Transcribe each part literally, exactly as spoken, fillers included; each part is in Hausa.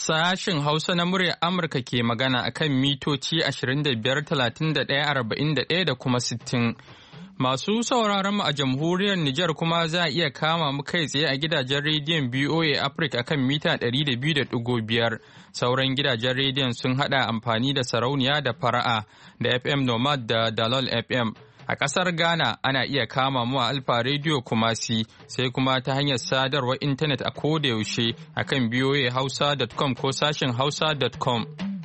Sashin Hausa na muryar Amurka ke magana a kan mitoci ashirin da biyar, talatin da ɗaya, arba'in da ɗaya da kuma sittin. Masu sauraron mu a jamhuriyar Nijar kuma za a iya kama mu kai tsaye a gidajen rediyon B O A Africa akan mita ɗari da biyu da ɗigo biyar. Sauran gidajen rediyon sun haɗa amfani da sarauniya da fara'a da F M Nomad da Dalol F M. A ƙasar Ghana ana iya kama mu a Alfa Radio Kumasi sai kuma ta hanyar sadarwar intanet a kodayaushe a kan B O A hausa dot com ko sashen hausa dot com.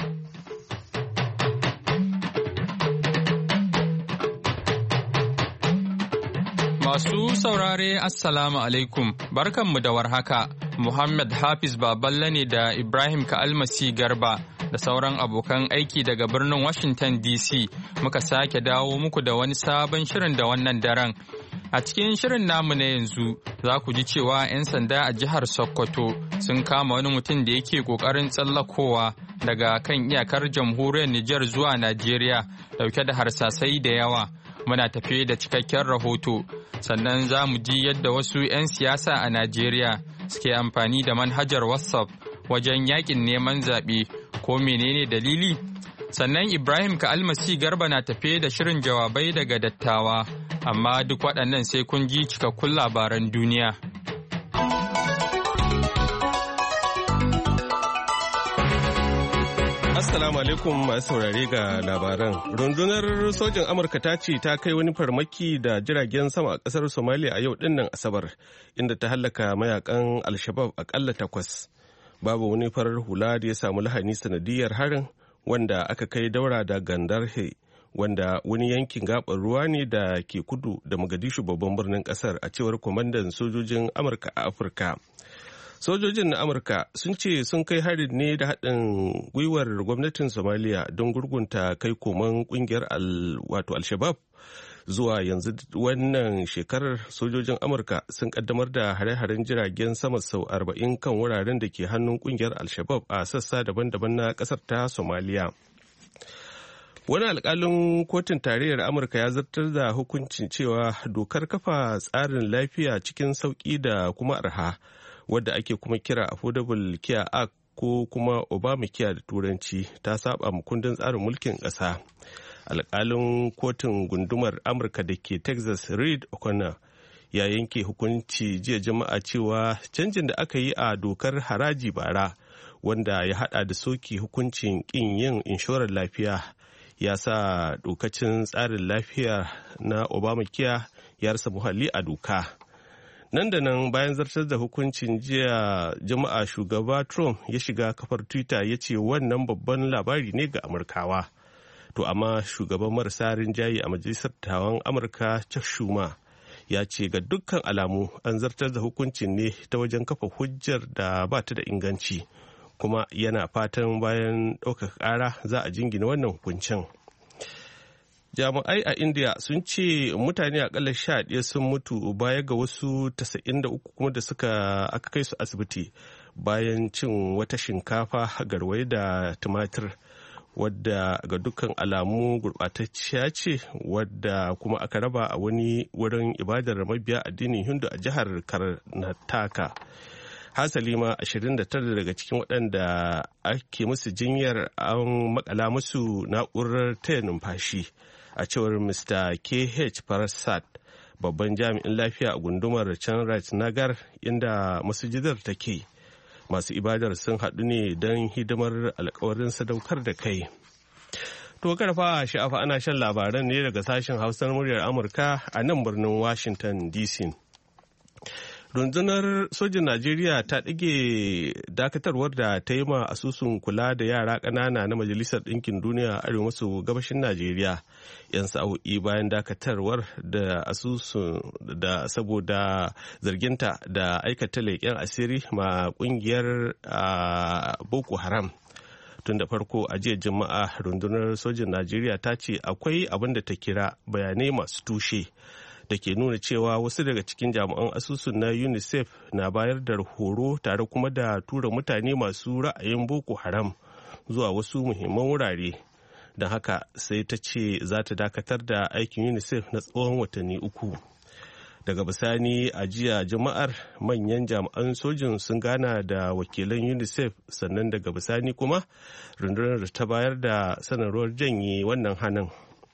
Masu saurare Assalamu alaikum, barkanmu da warhaka. Muhammad Hafiz Baballe ne da Ibrahim Ka'almasi Garba da sauran abokan aiki daga birnin Washington D C muka sake dawo muku da wani sabon shirin da wannan daren. A cikin shirin namu na yanzu za ku ji cewa 'yan sanda a jihar Sokoto sun kama wani mutum da yake ƙoƙarin tsallakowa daga kan iyakar jamhuriyar Nijar zuwa Najeriya dauke da harsasai da yawa. Muna tafe da cikakken rahoto, sannan za mu ji yadda wasu 'yan siyasa a Najeriya suke amfani da manhajar WhatsApp wajen yakin neman zaɓe, ko menene dalili? Sannan Ibrahim Ka'almasi Garba na tafe da shirin jawabai daga dattawa, amma duk waɗannan sai kun ji cikakkun labaran duniya. Assalamu alaikum masu saurare ga labaran. Rundunar sojin Amurka ta ce ta kai wani farmaki da jiragen sama a ƙasar Somalia a yau dinnan Asabar, inda ta hallaka mayakan Al-Shabaab akalla takwas. Babu wani farar hula da ya samu lahani sanadiyar harin, wanda aka kai daura da Gandarhe, wanda wani yankin gaɓar ruwa ne da ke kudu da Mogadishu babban birnin ƙasar, a cewar kwamandan sojojin Amurka a Afirka. Sojojin na Amurka sun ce sun kai harin ne da haɗin gwiwar gwamnatin Somalia don gurgunta kai koman ƙungiyar wato Al-Shabaab. Zuwa yanzu wannan shekarar sojojin Amurka sun kaddamar da hare-haren jiragen sama sau arba'in kan wuraren da ke hannun ƙungiyar Al-Shabaab a sassa daban-daban na ƙasar ta Somalia. Wani alƙalin kotun tarayyar Amurka ya zartar da hukuncin cewa dokar kafa tsarin lafiya cikin sauƙi da kuma arha, wadda ake kuma kira Affordable Care Act ko kuma Obamacare da Turanci, ta saba mu kundin tsarin mulkin ƙasa. Alƙalin kotun gundumar Amurka da ke Texas, Reed O'Connor, ya yanke hukunci jiya Juma'a cewa canjin da aka yi a dokar haraji bara, wanda ya hada da soke hukuncin ƙin yin inshorar lafiya, ya sa dokacin tsarin lafiya na Obamacare ya rasa muhalli a doka. Nan da nan bayan zartar da hukuncin jiya Juma'a, shugaba Trump ya shiga kafar Twitter ya ce wannan babban labari ne ga Amurkawa. To amma shugaban marasa rinjaye a majalisar dattawan Amurka, Chuck Schumer, ya ce ga dukkan alamu an zartar da hukuncin ne ta wajen kafa hujjar da ba ta da inganci, kuma yana fatan bayan ɗaukaka ƙara za a jingina wannan hukuncin. Jami'ai a India sun ce mutane akalla sha ɗaya sun mutu baya ga wasu tasa'in da uku kuma da suka aka kai su asibiti bayan cin wata shinkafa garwaye da tumatir, wadda ga dukkan alamu gurɓatacciya ce, wadda kuma aka raba a wani wurin ibadar mabiya addinin Hindu a jihar Karnataka. Hasali ma ashirin da tara daga cikin waɗanda ake musu jinyar an makala musu na'urar taya numfashi, a cewar Mister K H Prasad, babban jami'in lafiya a gundumar Chanraj Nagar inda masujidar take. Masu ibadar sun haɗu ne don hidimar alkawarin sadaukar da kai. To karfa sha'afa ana shan labaran ne daga sashen Hausar muryar Amurka a nan birnin Washington D C. Rundunar sojin Najeriya ta ɗage dakatarwar da ta yi ma asusun kula da yara ƙanana na Majalisar Ɗinkin Duniya a arewa maso gabashin Najeriya, yan sa'o'i bayan dakatarwar da asusun da saboda zarginta da aikata leƙen asiri ma ƙungiyar Boko Haram. Tun da farko a jiya Juma'a, rundunar sojin Najeriya ta ce akwai abin da ta kira bayanai masu tushe da ke nuna cewa wasu daga cikin jami'an asusun na UNICEF na bayar da horo tare kuma da tura mutane masu ra'ayin Boko Haram zuwa wasu muhimman wurare. Don haka sai ta ce za ta dakatar da aikin UNICEF na tsawon watanni uku. Daga bisani a jiya Juma'ar manyan jami'an sojin sun gana da wakilan UNICEF, sannan daga bisani kuma rundunar ta bayar da sanarwar janye wannan hanin.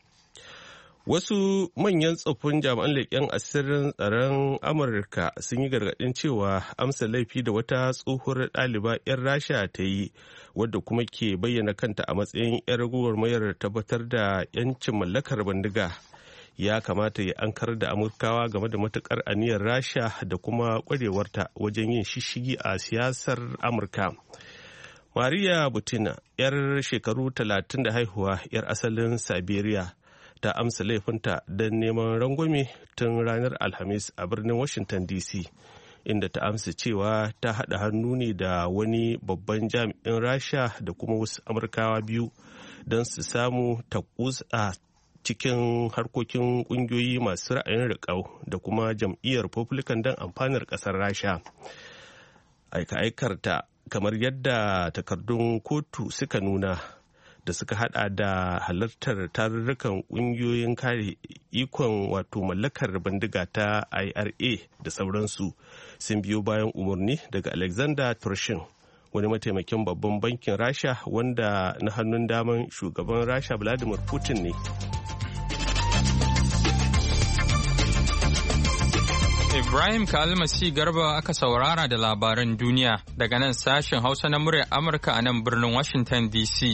Wasu manyan tsoffin jami'an leƙen asirin tsaron Amurka sun yi gargaɗin cewa amsa laifi da wata tsohuwar ɗaliba 'yar Rasha ta yi, wadda kuma ke bayyana kanta a matsayin 'yar gwagwarmayar tabbatar da 'yancin mallakar bindiga, ya kamata ya ankar da Amurkawa game da matuƙar aniyar Rasha da kuma ƙwarewarta wajen yin shishigi a siyasar Amurka. Maria Butina, 'yar shekaru talatin da haihuwa, 'yar asalin Siberia, ta amsa laifinta don neman rangwame tun ranar Alhamis a birnin Washington D C, inda ta amsa cewa ta haɗa hannu ne da wani babban jami'in Rasha da kuma wasu Amurkawa biyu don su samu takus a cikin harkokin ƙungiyoyi masu ra'ayin riƙau da kuma jam'iyyar Republican don amfanar ƙasar Rasha. Aika-aikarta, kamar yadda takardun kotu suka nuna, da suka hada da halartar tarurrukan kungiyoyin kare ikon wato mallakar bindiga ta I R A da sauransu, sun biyo bayan umarni daga Alexander Torshin, wani mataimakin babban bankin Rasha wanda na hannun daman shugaban Rasha Vladimir Putin ne. Ibrahim Kalmasi Garba aka saurara da labaran duniya daga nan sashen Hausa na muryar Amurka a nan birnin Washington D C.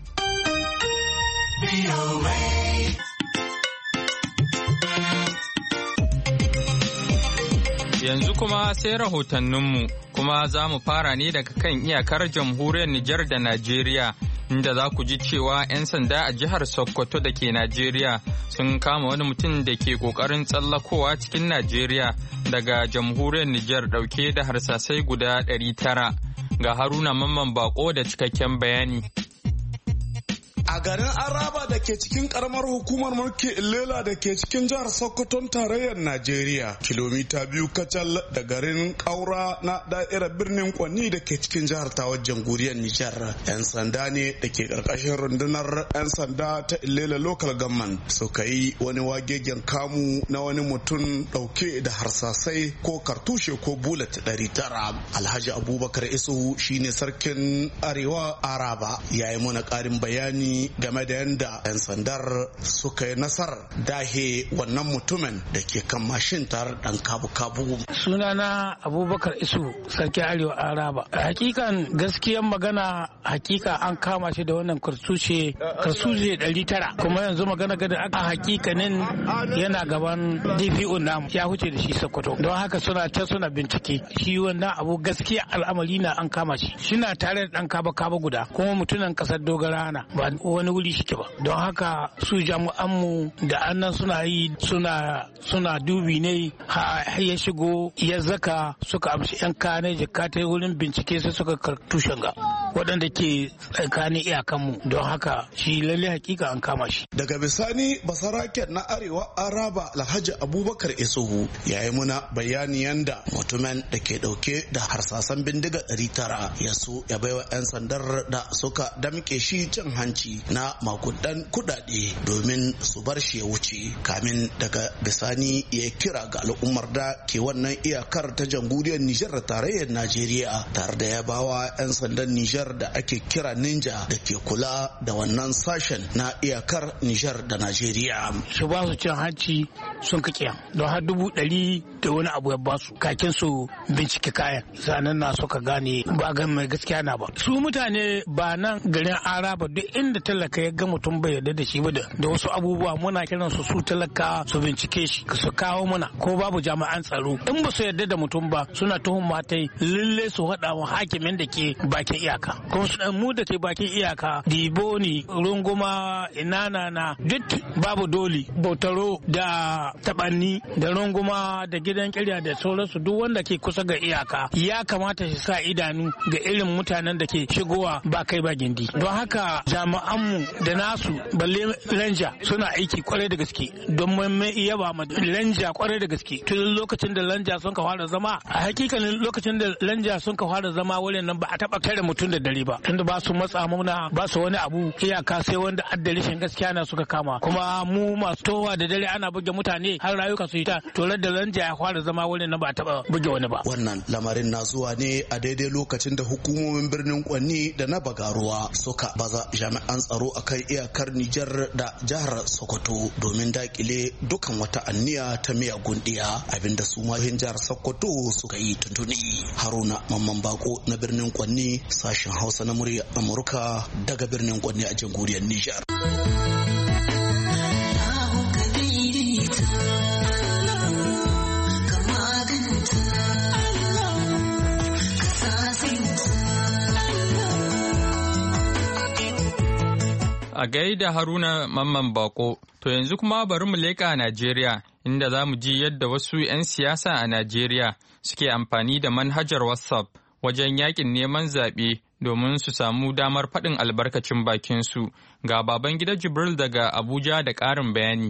Yanzu kuma sai rahotanninmu, kuma za mu fara ne daga kan iyakar jamhuriyar Nijar da Najeriya, inda za ku ji cewa 'yan sanda a jihar Sokoto da ke Najeriya sun kama wani mutum da ke ƙoƙarin tsallakowa cikin Najeriya daga jamhuriyar Nijar ɗauke da harsasai guda ɗari tara. Ga Haruna Mamman Bako da cikakken bayani. A garin Araba da ke cikin karamar hukumar mulki Ilela da ke cikin jihar Sokoton tarayyar Najeriya, kilomita biyu kacal da garin Kaura na da'irar birnin Kwanni da ke cikin jihar Tawar jamhuriyar Nijar. 'Yan sanda ne da ke karkashin rundunar 'yan sanda ta Ilela Local Government suka yi wani wagegen kamu na wani mutum dauke da harsasai ko kartushe ko bullet ɗari tara. Alhaji Abubakar Isuhu shine sarkin Arewa Araba, ya yi mana ƙarin bayani game da yadda 'yan sandar suka yi nasarar dahe wannan mutumin da ke kan mashin tare dan kabu-kabu. Sunana Abubakar Isu, sarki Arewa Araba. Hakikan gaskiyan magana, hakika an kama shi da wannan kartushe kartushe ɗari tara, kuma yanzu magana gada aka hakikanin yana gaban D P O namu ya huce da shi Sokoto, don haka suna ta suna bincike. Shi wannan abu gaskiya al'amari na an kama shi, shina tare da dan kaba-kaba guda, kuma mutumin kasar Dogara na ba wani wuri shike ba. Don haka su jami'anmu da annan suna yi suna suna dubi ne har ya shigo ya zaka suka amshi yan kane jikka ta wurin bincike sai suka kartushen ga waɗanda ke tsakanin iyakanmu. Don haka shi lalle hakika an kama shi. Daga bisani basaraken na Arewa Araba Alhaji Abubakar Isuhu ya yi muna bayani yanda mutumin da ke ɗauke da harsasan bindiga ɗari tara ya so ya baiwa 'yan sandar da suka damke shi cin hanci na makudan kudade domin su bar shi ya wuce, kamin daga bisani ya kira ga al'ummar da ke wannan iyakar ta jamhuriyar Nijar da tarayyar Najeriya, tare da ya bawa 'yan sandan Nijar da ake kira Ninja da ke kula da wannan sashen na iyakar Nijar da Najeriya. Su ba su cin hanci sun kakiya don har dubu ɗari da wani abu ya ba su kakin su bincike kayan, sanan na suka gane ba ga mai gaskiya na ba. Su mutane ba nan garin Araba duk inda talaka ya ga mutum bai yarda da shi ba da wasu abubuwa muna kiran su su talaka su bincike shi su kawo muna, ko babu jami'an tsaro in ba su yarda da mutum ba suna tuhum matai lalle su haɗa wa hakimin da ke bakin iyaka, kuma su mu da ke bakin iyaka Diboni, Runguma, Inana na duk babu doli, Bautaro da Tabanni da Runguma da gidan kirya da sauransu duk wanda ke kusa ga iyaka ya kamata shi sa idanu ga irin mutanen da ke shigowa ba kai ba gindi. Don haka jami'anmu da nasu balle lanja suna aiki kwarai da gaske don mai iya ba lanja kwarai da gaske. Tun lokacin da lanja sun ka fara zama a hakikanin lokacin da lanja sun ka fara zama wurin nan ba a taba tare mutum da dare ba tunda ba su matsa muna ba su wani abu iyaka sai wanda addalishin gaskiya na suka kama kuma mu masu towa da dare ana buge mutane har rayuka su yi ta tolar da lanja ya fara zama wurin nan ba a taba buge wani ba. Wannan lamarin na zuwa ne a daidai lokacin da hukumomin birnin Kwanni da na Bagaruwa suka baza jami'an tsaro akan iyakar Nijar da jihar Sokoto domin dakile dukan wata anniya ta miyagun diya abinda su mahin jihar Sokoto suka yi tuntuni. Haruna Mamman Bako na birnin Kwanni, sashen Hausa na murya Amurka daga birnin Kwanni a jamhuriyar Nijar. A gaida Haruna Mamman Bako, to yanzu kuma bari mu leƙa Najeriya inda za mu ji yadda wasu 'yan siyasa a Najeriya suke amfani da manhajar WhatsApp wajen yakin neman zaɓe domin su samu damar faɗin albarkacin bakinsu. Ga Babangida Jibril daga Abuja da ƙarin bayani.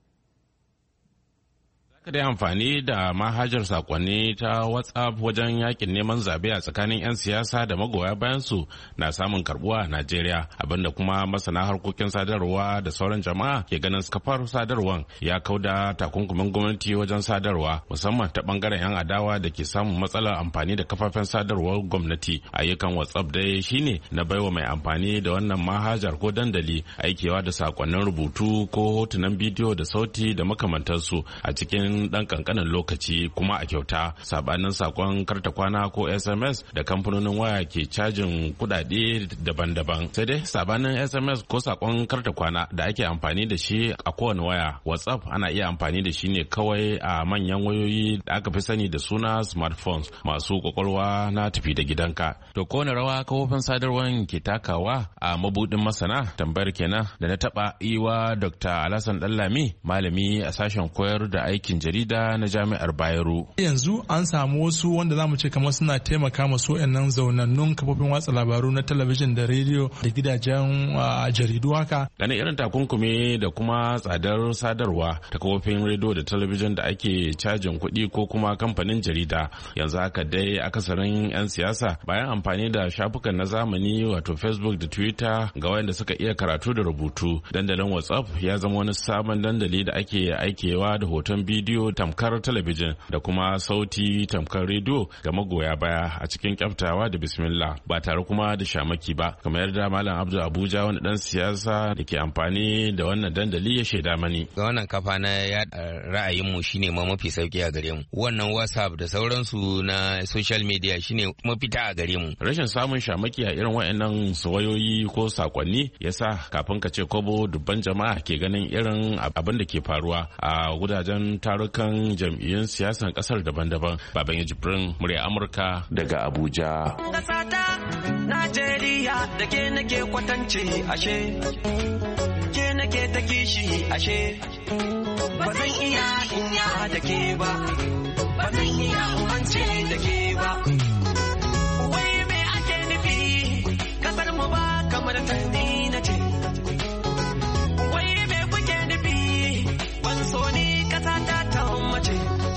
Ka dai amfani da manhajar sakonni ta WhatsApp wajen yakin neman zabe a tsakanin 'yan siyasa da magoya bayansu na samun karbuwa a Najeriya, abinda kuma masana harkokin sadarwa da sauran jama'a ke ganin kafar sadarwar ya kauda takunkumin gwamnati wajen sadarwa, musamman ta bangaren 'yan adawa da ke samun matsalar amfani da kafafen sadarwar gwamnati. Ayyukan WhatsApp dai shine na baiwa mai amfani da wannan manhajar ko dandali aikewa da sakonnin rubutu ko hotunan bidiyo da sauti da makamantansu a cikin dan kankanin lokaci kuma a kyauta, sabanin sakon karta kwana ko S M S da kamfanonin waya ke cajin kudade daban-daban. Sai dai sabanin S M S ko sakon karta kwana da ake amfani da shi a kowane waya, WhatsApp ana iya amfani da shi ne kawai a manyan wayoyi da aka fi sani da suna smartphones masu kwakwalwa na tafi da gidanka. To kowane rawa kafofin sadarwar ke takawa a mabudin masana, tambayar kenan da na taba yi wa Doctor Alhassan Dallami, malami a sashen koyar da aikin jarida na jami'ar Bayero. Yanzu an samu wasu wanda zamu ce kamar suna taimaka masu wayannan zaunannun kafofin watsa labaru na talabijin da rediyo da gidajen jaridu haka. Ganin irin takunkumi da kuma tsadar sadarwa ta kafofin rediyo da talabijin da ake cajin kuɗi ko kuma kamfanin jarida, yanzu haka dai akasarin 'yan siyasa bayan amfani da shafukan na zamani wato Facebook da Twitter ga wayanda suka iya karatu da rubutu, dandalin WhatsApp ya zama wani sabon dandali da ake aikewa da hoton bidiyo tamkar talabijin da kuma sauti tamkar rediyo ga magoya baya a cikin kyaftawa da bismillah ba tare kuma da shamaki ba, kamar yadda Malam Abdul Abuja wani dan siyasa da ke amfani da wannan dandali ya shaida mani. Ga wannan kafa na yaɗa ra'ayinmu shine ma mafi sauki a gare mu. Wannan WhatsApp da sauransu na social media shine mafita a gare mu. Rashin samun shamaki a irin wayannan wayoyi ko sakonni yasa kafin ka ce kobo dubban jama'a ke ganin irin abin da ke faruwa a gudajen tarukan jam'iyyun siyasan kasar daban-daban. Baban ya Jibrin, murya Amurka daga Abuja. Najeriya da ke nake kwatance ashe, ke nake ta kishi ashe, ba zan iya inya da ke ba, ba zan iya umance da ke ba. Wai me ake nufi, kasar mu ba kamar tani na ce. Wai me kuke nufi, ban so ni kasa ta ta mace.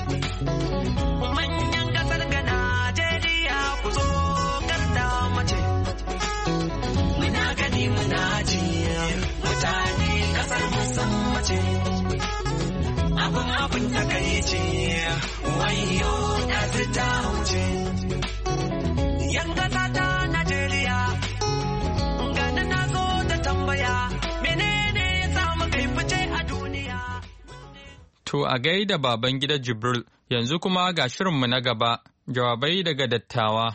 Manyan kasar ga Najeriya ku zo garda mace. Muna gani muna ji mutane kasar musamman ce. Abin abin takaici wayo da su ta wuce. Yan kasa ta Najeriya gani na zo da tambaya menene ya samu kai fice a duniya. To a gaida baban gida Jibril, yanzu kuma ga shirinmu na gaba, jawabai daga dattawa.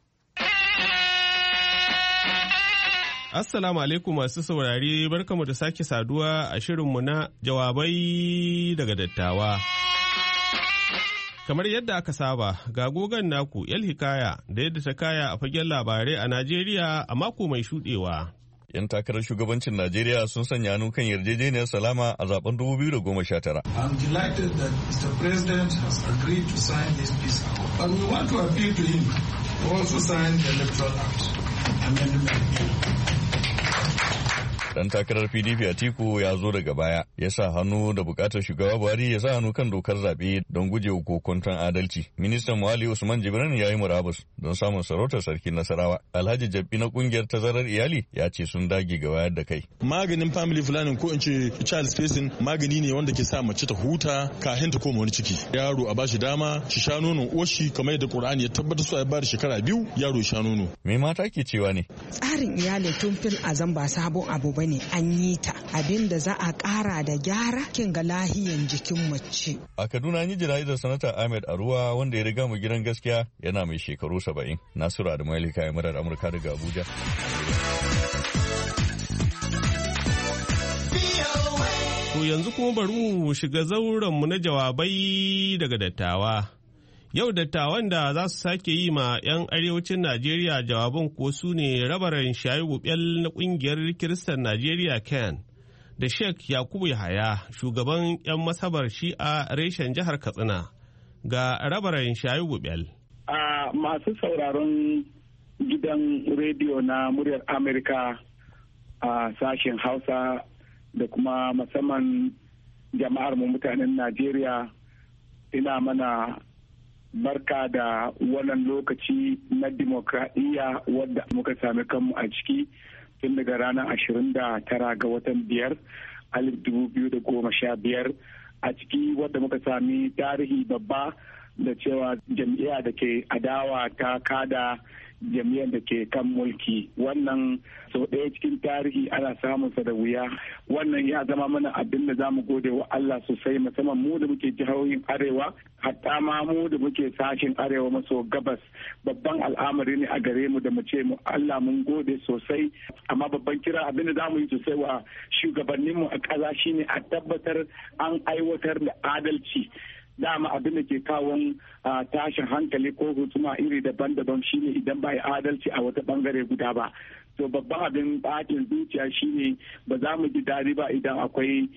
Assalamu alaikum masu saurari, barkamu da sake saduwa a shirinmu na jawabai daga dattawa. Kamar yadda aka saba, ga gogon naku El Hikaya da yadda ta kaya a fagen labarai a Najeriya a mako mai shuɗewa. Yan takarar shugabancin Najeriya sun sanya hannu kan yarjejeniyar salama a zaben dubu biyu da goma sha tara. I'm delighted that Mister President has agreed to sign this peace accord. But we want to appeal to him to also sign the Electoral Act Amendment Bill. Dan takarar P D P Atiku ya zo daga baya ya sa hannu da bukatar shugaba Buhari ya sa hannu kan dokar zaɓe don gujewa kokonton adalci. Ministan Muhalli Usman Jibrin ya yi murabus don samun sarautar sarkin Nasarawa. Alhaji Jabbi na kungiyar tazarar iyali ya ce sun dage ga wayar da kai. Maganin family planning ko in ce child spacing magani ne wanda ke sa mace ta huta kafin ta koma wani ciki. Yaro a bashi dama shi sha nono oshi kamar yadda Qur'ani ya tabbatar su a bada shekara biyu yaro sha nono. Me mata ke cewa ne? Tsarin iyali tun fil azan ba sabon abu ba ne an yi ta abin da za a kara da gyara kin ga lahiyan jikin mace. A Kaduna an yi jana'izar sanata Ahmed Aruwa wanda ya riga mu gidan gaskiya yana mai shekaru saba'in. Nasiru Adamu Alika ya murar Amurka daga Abuja. To yanzu kuma bari mu shiga zauren mu na jawabai daga dattawa. Yau dattawan da za su sake yi ma 'yan arewacin Najeriya jawaban ko su ne rabaran Shayibu Bel na ƙungiyar Kiristan Najeriya Ken da Sheikh Yakubu Yahaya shugaban 'yan masabar Shi'a reshen jihar Katsina ga rabaran Shayibu Bel. A masu sauraron gidan rediyo na muryar Amerika a sashen Hausa da kuma musamman jama'ar mu mutanen Najeriya ina mana barka da wannan lokaci na dimokuraɗiyya wadda muka sami kanmu a ciki tun daga ranar ashirin da tara ga watan biyar alif dubu biyu da goma sha biyar a ciki wadda muka sami tarihi babba da cewa jam'iyya da ke adawa ta kada jam'iyyar da ke kan mulki. Wannan sau ɗaya cikin tarihi ana samun sa da wuya. Wannan ya zama mana abin da za mu gode wa Allah sosai, musamman mu da muke jihohin arewa, hatta ma mu da muke sashen arewa maso gabas. Babban al'amari ne a gare mu da mu ce mu Allah mun gode sosai. Amma babban kira abin da za mu yi sosai wa shugabanninmu a ƙasa shine a tabbatar an aiwatar da adalci. Dama abin da ke kawon tashin hankali ko hutuma iri daban-daban shine idan ba adalci a wata bangare guda ba. To babban abin bakin zuciya shine ba za mu ji daɗi ba idan akwai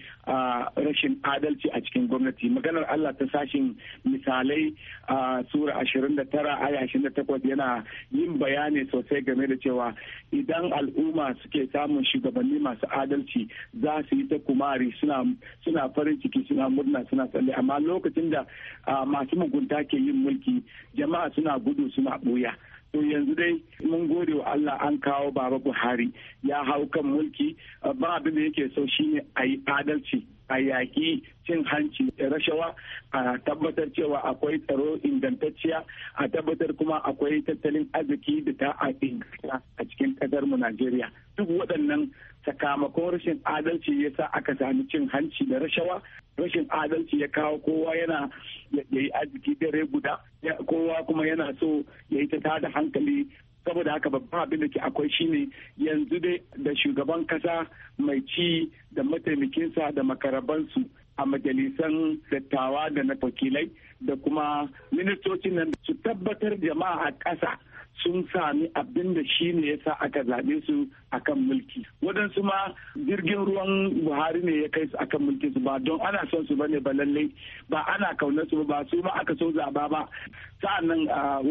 rashin adalci a cikin gwamnati. Maganar Allah ta sashin misalai a sura ashirin da tara aya ashirin da takwas yana yin bayani sosai game da cewa idan al'umma suke samun shugabanni masu adalci za su yi ta kumari suna farin ciki suna murna suna tsalle, amma lokacin da masu mugunta ke yin mulki jama'a suna gudu suna ɓuya. To yanzu dai mun gode wa Allah an kawo Baba Buhari ya hau kan mulki, ba abin da yake so shine a yi adalci, a yaƙi cin hanci da rashawa, a tabbatar cewa akwai tsaro ingantacciya, a tabbatar kuma akwai tattalin arziki da ta inganta a cikin ƙasar mu Najeriya. Duk waɗannan sakamakon rashin adalci ya sa aka sami cin hanci da rashawa. Rashin adalci ya kawo kowa yana ya yi arziki dare guda, kowa kuma yana so ya yi ta tada hankali. Saboda haka babban abin da ke akwai shine yanzu dai da shugaban kasa mai ci da mataimakinsa da makarabansu a majalisan dattawa da na wakilai da kuma ministocin nan su tabbatar jama'a a ƙasa sun sami abin da shi ne ya sa aka zaɓe su akan mulki. Waɗansu ma jirgin ruwan Buhari ne ya kai su akan mulki su ba don ana son su bane ba lallai ba ana kaunar su ba su ma aka so zaɓa ba. Sa'annan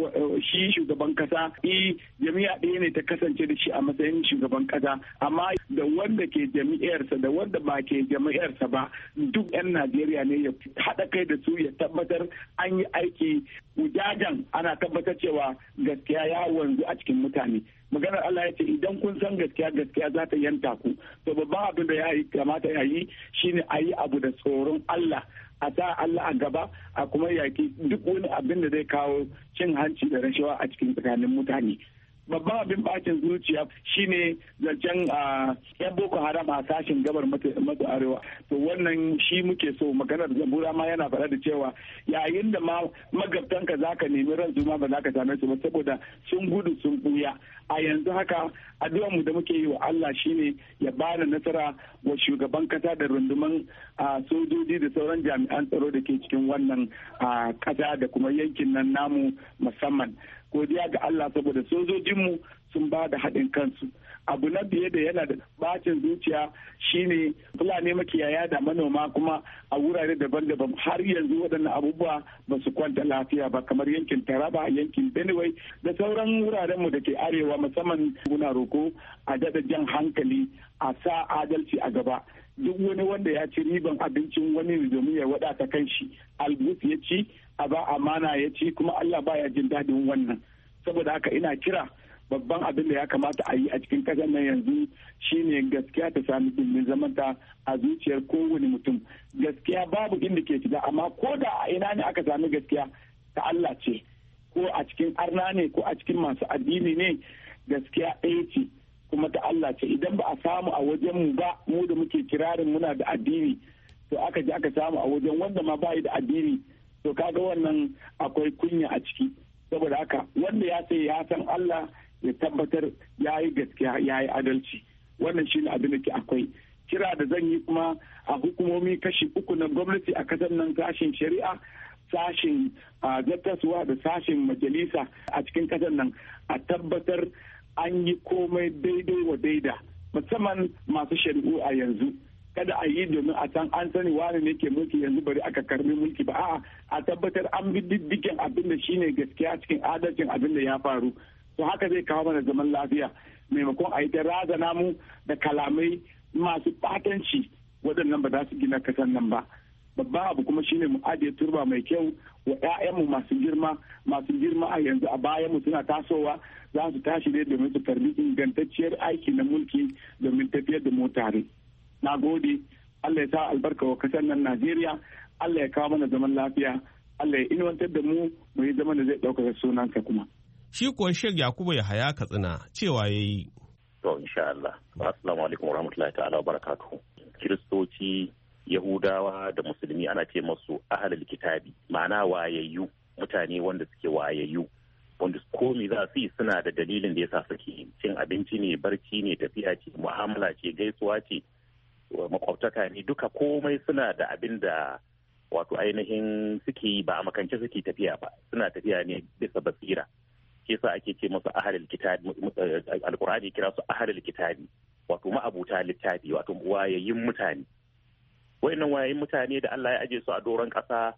shi shugaban kasa i jami'a ɗaya ne ta kasance da shi a matsayin shugaban kasa, amma da wanda ke jami'arsa da wanda ba ke jami'arsa ba duk 'yan Najeriya ne ya haɗa kai da su ya tabbatar an yi aiki wujajen ana tabbatar cewa gaskiya ya wanzu a cikin mutane. Maganar Allah ya ce idan kun san gaskiya gaskiya za ta yanta ku. To babban abin da ya yi kamata ya yi shine a yi abu da tsoron Allah, a sa Allah a gaba, a kuma yaki duk wani abin da zai kawo cin hanci da rashawa a cikin tsakanin mutane. Babban abin bacin zuciya shine zancen yan boko haram a sashen gabar maso arewa. To wannan shi muke so. Maganar zabura ma yana faɗa da cewa yayin da ma magabtanka za ka nemi ransu ma ba za ka same su ba saboda sun gudu sun buya. A yanzu haka addu'ar mu da muke yi wa Allah shine ya bada nasara wa shugaban kasa da runduman sojoji da sauran jami'an tsaro da ke cikin wannan kasa da kuma yankin nan namu musamman. Godiya ga Allah saboda sojojinmu sun ba da haɗin kansu. Abu na biye da yana da bacin zuciya shine Fulani makiyaya da manoma kuma a wurare daban-daban har yanzu waɗannan abubuwa ba su kwanta lafiya ba, kamar yankin Taraba, yankin Benue da sauran wurarenmu da ke arewa, musamman muna roko a daɗa jan hankali a sa adalci a gaba. Duk wani wanda ya ci riban abincin wani domin ya wadata kan shi, algus ya ci, a ba amana ya ci, kuma Allah baya jin daɗin wannan. Saboda haka ina kira babban abin da ya kamata a yi a cikin kasar nan yanzu shine gaskiya ta sami dimbin zamanta a zuciyar kowane mutum. Gaskiya babu inda ke shiga, amma ko da a ina ne aka sami gaskiya ta Allah ce, ko a cikin arna ne ko a cikin masu addini ne, gaskiya ɗaya ce kuma ta Allah ce. Idan ba a samu a wajen mu ba, mu da muke kirarin muna da addini, to aka je aka samu a wajen wanda ma bayi da addini, to kaga wannan akwai kunya a ciki. Saboda haka wanda ya sai ya san Allah ya tabbatar ya yi gaskiya, ya yi adalci. Wannan shi ne abin da ke akwai. Kira da zan yi kuma a hukumomi kashi uku na gwamnati a kasar nan, sashen shari'a, sashen zattaswa da sashen majalisa a cikin kasar nan, a tabbatar an yi komai daidai wa daida, musamman masu shari'u a yanzu. Kada a yi domin a san an sani wani ne ke mulki yanzu bari aka karbi mulki ba, a'a a tabbatar an bi diddigin abin da shine gaskiya cikin adalcin abin da ya faru. To haka zai kawo mana zaman lafiya, maimakon a yi ta razana mu da kalamai masu batanci waɗannan ba za su gina kasan nan ba. Babban abu kuma shine mu ajiye turba mai kyau wa 'ya'yanmu masu girma masu girma a yanzu a bayan mu suna tasowa, za su tashi ne domin su karbi ingantacciyar aiki na mulki domin tafiyar da mu tare. Na gode, Allah ya sa albarka wa kasar nan Najeriya, Allah ya kawo mana zaman lafiya, Allah ya inuwantar da mu mu yi zaman da zai ɗaukaka sunansa kuma. Shi kuwa Sheikh Yakubu Yahaya Katsina cewa ya yi. To insha Allah. Assalamu alaikum warahmatullahi ta'ala wa barakatuhu. Kiristoci, Yahudawa da Musulmi ana ce masu ahlul kitabi, ma'ana wayayyu, mutane wanda suke wayayyu, wanda komi za su yi suna da dalilin da yasa suke cin abinci ne, barci ne, tafiya ce, mu'amala ce, gaisuwa ce, makwabtaka ne, duka komai suna da abin da wato ainihin suke yi, ba a makance suke tafiya ba, suna tafiya ne bisa basira. Yasa ake ce masu ahlul kitabi, alqur'ani kira su ahlul kitabi, wato ma'abuta littafi, wato wayayin mutane. Wayannan wayayin mutane da Allah ya aje su a doron ƙasa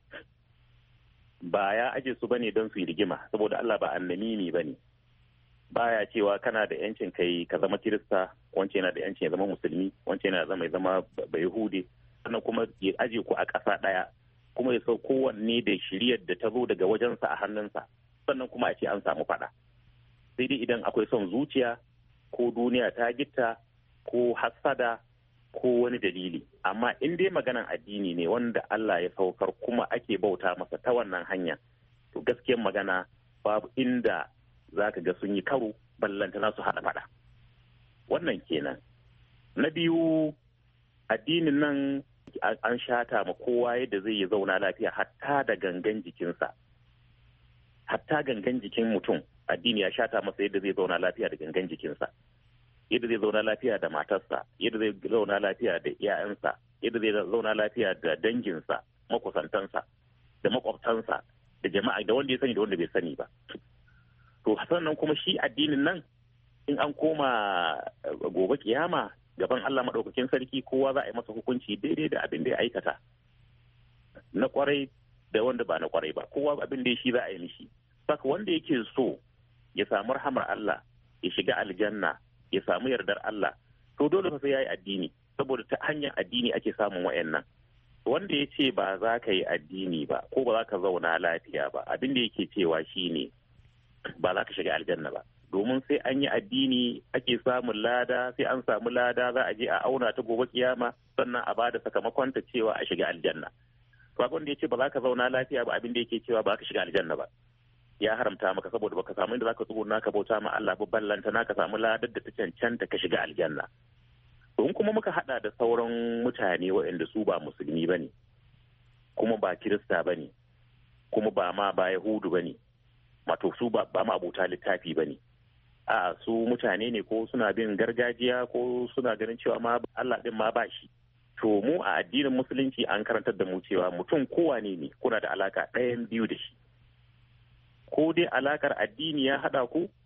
ba ya aje su bane don su yi rigima, saboda Allah ba annamimi bane. Baya cewa kana da yancin kai ka zama Kirista, wance yana da yancin ya zama Musulmi, wance yana zama ya zama Bayahudi, sannan kuma ya aje ku a ƙasa ɗaya, kuma ya sau kowanne da shiriyar da ta zo daga wajensa a hannunsa. Sannan kuma a ce an samu fada, sai dai idan akwai son zuciya ko duniya ta gitta ko hassada ko wani dalili. Amma in dai maganan addini ne wanda Allah ya saukar kuma ake bauta masa ta wannan hanya, to gaskiyar magana babu inda za ka ga sun yi karo ballantana su haɗa fada. Wannan kenan. Na biyu, addinin nan an shata ma kowa yadda zai yi zauna lafiya hatta da gangan jikinsa. Hatta gangan jikin mutum addini ya shata masa yadda zai zauna lafiya da gangan jikinsa, yadda zai zauna lafiya da matarsa, yadda zai zauna lafiya da 'ya'yansa, yadda zai zauna lafiya da danginsa, makusantansa, da makwabtansa, da jama'a, da wanda ya sani da wanda bai sani ba. To sannan kuma shi addinin nan in an koma gobe kiyama gaban Allah maɗaukakin sarki, kowa za a yi masa hukunci daidai da abin da ya aikata, na kwarai da wanda ba na kwarai ba, kowa abin da shi za a yi mishi. Saka wanda yake so ya samu rahamar Allah, ya shiga aljanna, ya samu yardar Allah, to dole fa sai yayi addini, saboda ta hanyar addini ake samun wayannan. Wanda ya ce ba za ka yi addini ba ko ba za ka zauna lafiya ba, abin da yake cewa shine ba za ka shiga aljanna ba, domin sai an yi addini ake samun lada, sai an samu lada za a je a auna ta gobe kiyama, sannan a bada sakamakon ta cewa a shiga aljanna. To abin da ya ce ba za ka zauna lafiya ba, abin da yake cewa ba ka shiga aljanna ba, ya haramta maka, saboda baka samu inda zaka tsuguna ka bauta ma Allah ba, ballanta na ka samu ladar da ta cancanta ka shiga aljanna. Don kuma muka hada da sauran mutane waɗanda su ba musulmi bane, kuma ba kirista bane, kuma ba ma ba yahudu bane, wato su ba ba ma abuta littafi bane. A su mutane ne ko suna bin gargajiya ko suna ganin cewa ma Allah din ma ba shi. To mu a addinin musulunci an karantar da mu cewa mutum kowane ne kuna da alaka ɗayan biyu da shi. Ko dai alakar addini ya haɗa ku,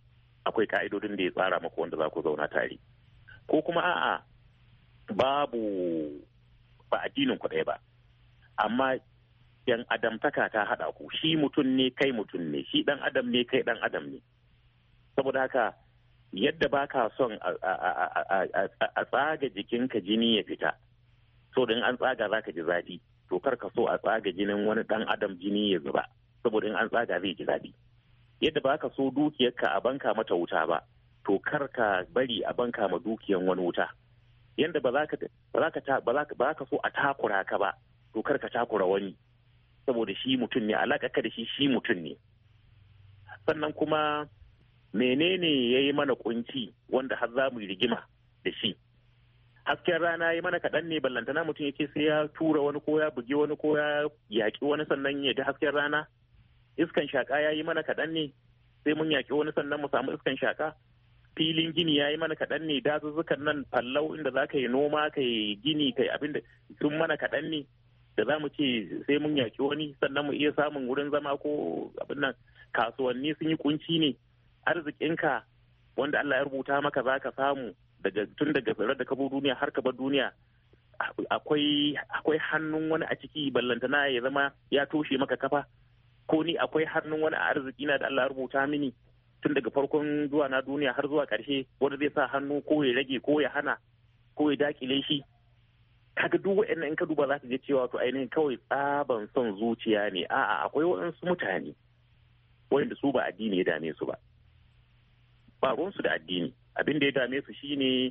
akwai ka'idodin da ya tsara maka wanda za ku zauna tare. Ko kuma a'a babu ba addinin ku ɗaya ba, amma yan adamtaka ta haɗa ku, shi mutum ne kai mutum ne, shi ɗan adam ne kai ɗan adam ne. Saboda haka yadda ba ka son a tsaga jikinka jini ya fita, so in an tsaga za ka ji zafi, to kar ka so a tsaga jinin wani ɗan adam jini ya zuba, saboda in an tsaga zai ji zafi. Yadda ba ka so dukiyarka a banka mata wuta ba, to kar ka bari a banka ma dukiyan wani wuta. Yadda ba za ka so a takura ka ba, to kar ka takura wani, saboda shi mutum ne, alaƙa ka da shi shi mutum ne. Sannan kuma menene ya yi mana kunci wanda har za mu yi rigima da shi? Hasken rana ya yi mana kaɗan ne, ballantana mutum yake sai ya tura wani ko ya bugi wani ko ya yaƙi wani sannan ya ta hasken rana. Iskan shaƙa ya yi mana kaɗan ne, sai mun yaƙi wani sannan mu samu iskan shaƙa. Filin gini ya yi mana kaɗan ne, dazuzzukan nan fallau inda za ka yi noma ka yi gini ka yi abin da sun mana kaɗan ne, da za mu ce sai mun yaƙi wani sannan mu iya samun wurin zama ko abin nan. Kasuwanni sun yi kunci ne, arzikinka wanda Allah ya rubuta maka za ka samu daga tun daga tsirar da ka bar duniya har ka bar duniya, akwai akwai hannun wani a ciki, ballantana ya zama ya toshe maka kafa. Ko ni akwai hannun wani a arziki na da Allah ya rubuta mini tun daga farkon zuwa na duniya har zuwa ƙarshe, wanda zai sa hannu ko ya rage ko ya hana ko ya dakile shi. Kaga duk waɗannan in ka duba za ka ga cewa to ainihin kawai tsaban son zuciya ne. A'a, akwai waɗansu mutane wanda su ba addini ya dame su ba, ba ruwansu da addini. Abin da ya dame su shine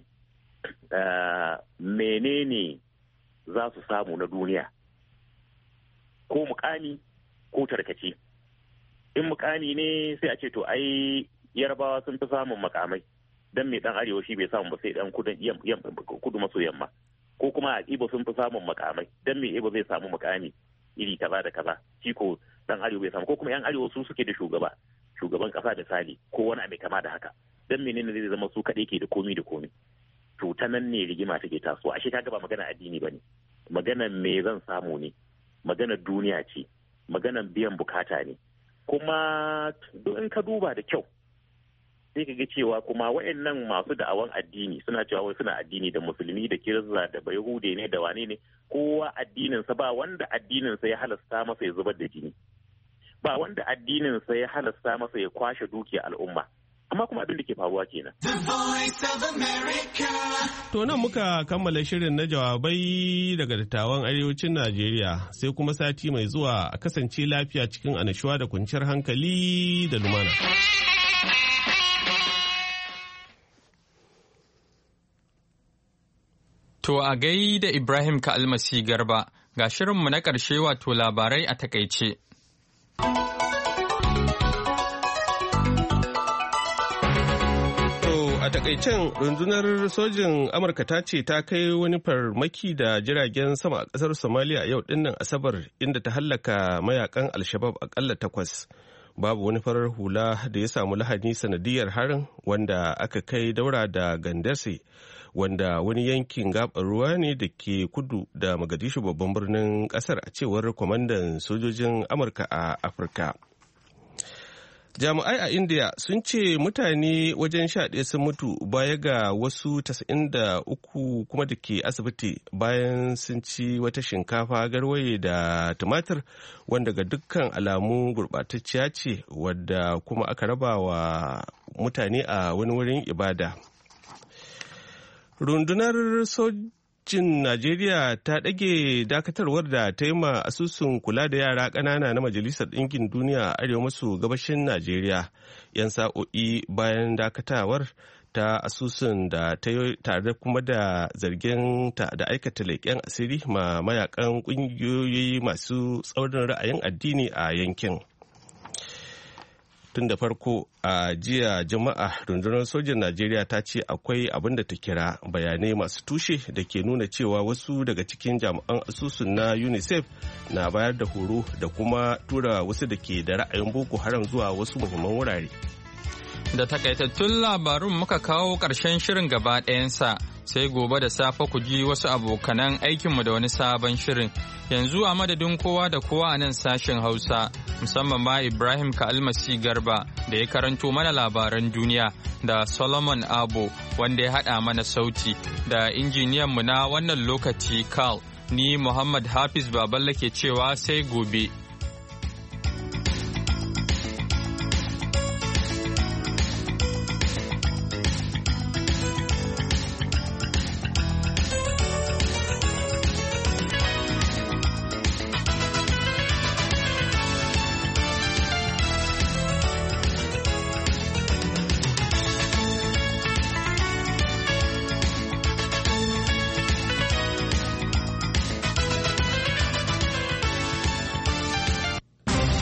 menene za su samu na duniya, ko mukami ko tarkace. In mukami ne sai a ce to ai yarbawa sun fi samun makamai, dan mai dan arewa shi bai samu ba sai dan kudu maso yamma. Ko kuma a ibo sun fi samun makamai, dan mai ibo zai samu mukami iri kaza da kaza, shi ko dan arewa bai samu. Ko kuma yan arewa su suke da shugaba, shugaban kasa da sali ko wani abu kama da haka, dan menene zai zama su kaɗai ke da komi da komi. To ta nan ne rigima take tasowa. Ashe kaga ba magana addini bane, magana me zan samu ne, magana duniya ce, maganan biyan bukata ne. Kuma in ka duba da kyau sai ka ga cewa kuma waɗannan masu da'awan addini suna cewa wai suna addini da musulmi da kirista da bayahude ne da wane ne, kowa addininsa ba wanda addininsa ya halasta masa ya zubar da jini, ba wanda addininsa ya halasta masa ya kwashe dukiya al'umma. Amma kuma abin da ke faruwa kenan. To nan muka kammala shirin na jawabai daga dattawan arewacin Najeriya, sai kuma sati mai zuwa a kasance lafiya cikin annashuwa da kwanciyar hankali da lumana. To a gai da Ibrahim Ka'almasi Garba, ga shirinmu na ƙarshe wato labarai a takaice. A takaicen rundunar sojin Amurka ta ce ta kai wani farmaki da jiragen sama a ƙasar Somalia a yau dinnan Asabar, inda ta hallaka mayakan Al-Shabab akalla takwas. Babu wani farar hula da ya samu lahani sanadiyar harin, wanda aka kai daura da Gandese, wanda wani yankin gabar ruwa ne da ke kudu da Mogadishu babban birnin ƙasar, a cewar kwamandan sojojin Amurka a Afirka. Jami'ai a India sun ce mutane wajen sha ɗaya sun mutu baya ga wasu tasa'in da uku kuma da ke asibiti bayan sun ci wata shinkafa garwaye da tumatir wanda ga dukkan alamu gurɓatacciya ce, wadda kuma aka raba wa mutane a wani wurin ibada. Rundunar sojin Najeriya ta ɗage dakatarwar da ta yi ma asusun kula da yara ƙanana na Majalisar Ɗinkin Duniya a arewa maso gabashin Najeriya, 'yan sa'o'i bayan dakatawar ta asusun da ta yi tare kuma da zargin ta da aikata leƙen asiri ma mayakan ƙungiyoyi masu tsaurin ra'ayin addini a yankin. Tun da farko a jiya Juma'a, rundunar sojin Najeriya ta ce akwai abin da ta kira bayanai masu tushe da ke nuna cewa wasu daga cikin jami'an asusun na UNICEF na bayar da horo da kuma tura wasu da ke da ra'ayin Boko Haram zuwa wasu muhimman wurare. Da takaitattun labarun muka kawo ƙarshen shirin gaba ɗayansa, sai gobe da safe ku ji wasu abokanan aikinmu da wani sabon shirin. Yanzu a madadin kowa da kowa a nan sashen Hausa, musamman ma Ibrahim Ka'almasi Garba da ya karanto mana labaran duniya da Solomon Abo wanda ya haɗa mana sauti da injiniyanmu na wannan lokaci Carl. Ni Muhammad Hafiz Baballa ke cewa sai gobe.